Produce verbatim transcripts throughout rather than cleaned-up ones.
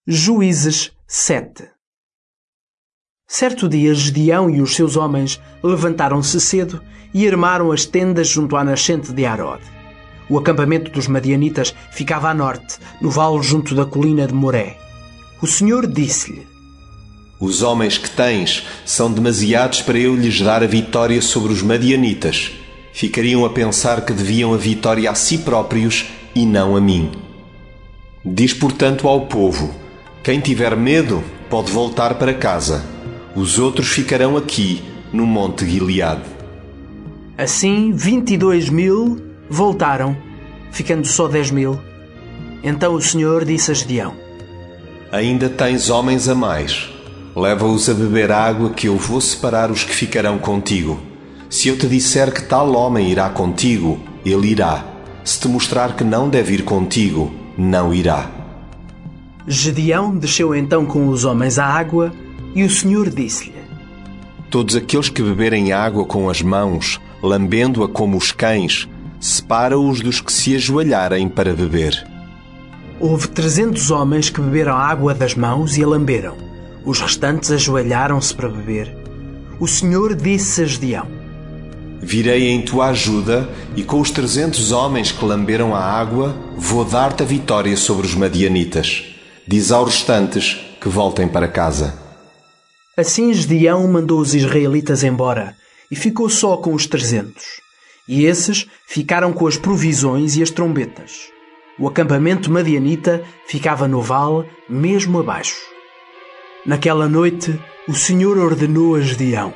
Juízes sete. Certo dia, Gedeão e os seus homens levantaram-se cedo e armaram as tendas junto à nascente de Harod. O acampamento dos madianitas ficava a norte, no vale junto da colina de Moré. O Senhor disse-lhe: Os homens que tens são demasiados para eu lhes dar a vitória sobre os madianitas. Ficariam a pensar que deviam a vitória a si próprios e não a mim. Diz, portanto, ao povo: quem tiver medo pode voltar para casa. Os outros ficarão aqui, no Monte Gileade. Assim, vinte e dois mil voltaram, ficando só dez mil. Então o Senhor disse a Gedeão: Ainda tens homens a mais. Leva-os a beber água, que eu vou separar os que ficarão contigo. Se eu te disser que tal homem irá contigo, ele irá. Se te mostrar que não deve ir contigo, não irá. Gedeão desceu então com os homens à água, e o Senhor disse-lhe: Todos aqueles que beberem água com as mãos, lambendo-a como os cães, separa-os dos que se ajoelharem para beber. Houve trezentos homens que beberam a água das mãos e a lamberam. Os restantes ajoelharam-se para beber. O Senhor disse a Gedeão: Virei em tua ajuda, e com os trezentos homens que lamberam a água, vou dar-te a vitória sobre os madianitas. Diz aos restantes que voltem para casa. Assim Gedeão mandou os israelitas embora, e ficou só com os trezentos. E esses ficaram com as provisões e as trombetas. O acampamento madianita ficava no vale, mesmo abaixo. Naquela noite, o Senhor ordenou a Gedeão: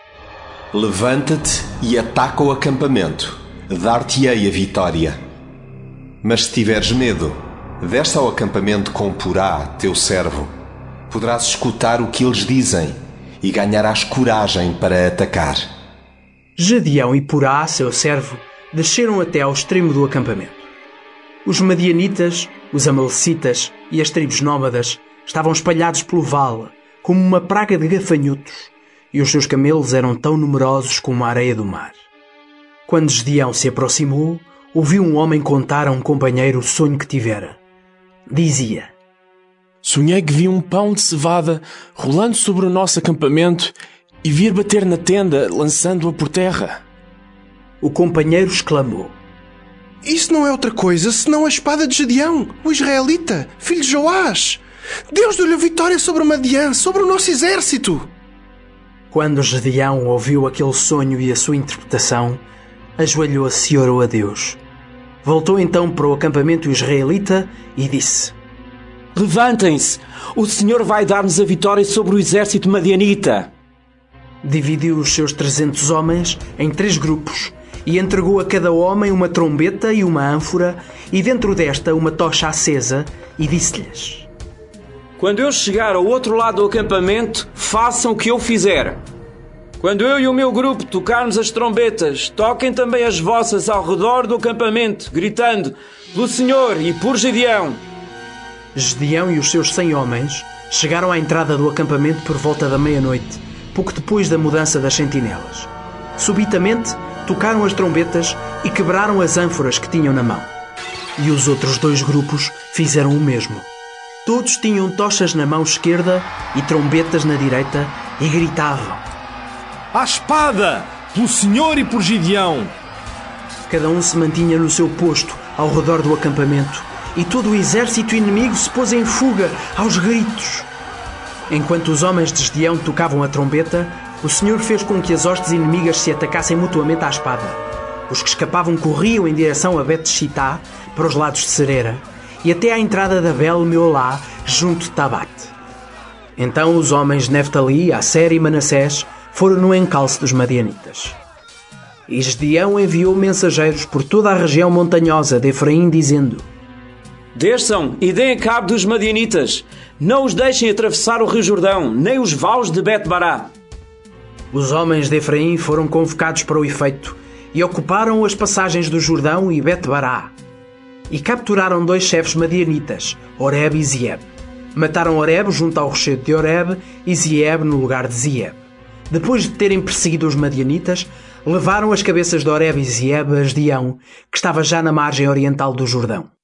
Levanta-te e ataca o acampamento. Dar-te-ei a vitória. Mas se tiveres medo, desce ao acampamento com Purá, teu servo. Poderás escutar o que eles dizem e ganharás coragem para atacar. Gedeão e Purá, seu servo, desceram até ao extremo do acampamento. Os madianitas, os amalecitas e as tribos nómadas estavam espalhados pelo vale, como uma praga de gafanhotos, e os seus camelos eram tão numerosos como a areia do mar. Quando Gedeão se aproximou, ouviu um homem contar a um companheiro o sonho que tivera. Dizia: Sonhei que vi um pão de cevada rolando sobre o nosso acampamento e vir bater na tenda, lançando-a por terra. O companheiro exclamou: Isso não é outra coisa senão a espada de Gedeão, o israelita, filho de Joás. Deus deu-lhe a vitória sobre o Madiã, sobre o nosso exército. Quando Gedeão ouviu aquele sonho e a sua interpretação, ajoelhou-se e orou a Deus. Voltou então para o acampamento israelita e disse: Levantem-se! O Senhor vai dar-nos a vitória sobre o exército madianita. Dividiu os seus trezentos homens em três grupos e entregou a cada homem uma trombeta e uma ânfora, e dentro desta uma tocha acesa, e disse-lhes: Quando eu chegar ao outro lado do acampamento, façam o que eu fizer. Quando eu e o meu grupo tocarmos as trombetas, toquem também as vossas ao redor do acampamento, gritando: Pelo Senhor e por Gedeão. Gedeão e os seus cem homens chegaram à entrada do acampamento por volta da meia-noite, pouco depois da mudança das sentinelas. Subitamente, tocaram as trombetas e quebraram as ânforas que tinham na mão. E os outros dois grupos fizeram o mesmo. Todos tinham tochas na mão esquerda e trombetas na direita e gritavam: À espada! Pelo Senhor e por Gedeão! Cada um se mantinha no seu posto ao redor do acampamento, e todo o exército inimigo se pôs em fuga aos gritos. Enquanto os homens de Gedeão tocavam a trombeta, o Senhor fez com que as hostes inimigas se atacassem mutuamente à espada. Os que escapavam corriam em direção a Bet-Shitá, para os lados de Serera, e até à entrada da Bel-Meolá, junto de Tabate. Então os homens de Neftali, Asser e Manassés foram no encalço dos madianitas. E Gedeão enviou mensageiros por toda a região montanhosa de Efraim, dizendo: Desçam e deem cabo dos madianitas. Não os deixem atravessar o rio Jordão, nem os vales de Bet-Bará. Os homens de Efraim foram convocados para o efeito e ocuparam as passagens do Jordão e Bet-Bará. E capturaram dois chefes madianitas, Oreb e Zieb. Mataram Oreb junto ao rochedo de Oreb e Zieb no lugar de Zieb. Depois de terem perseguido os madianitas, levaram as cabeças de Oreb e Zieb a Gedeão, que estava já na margem oriental do Jordão.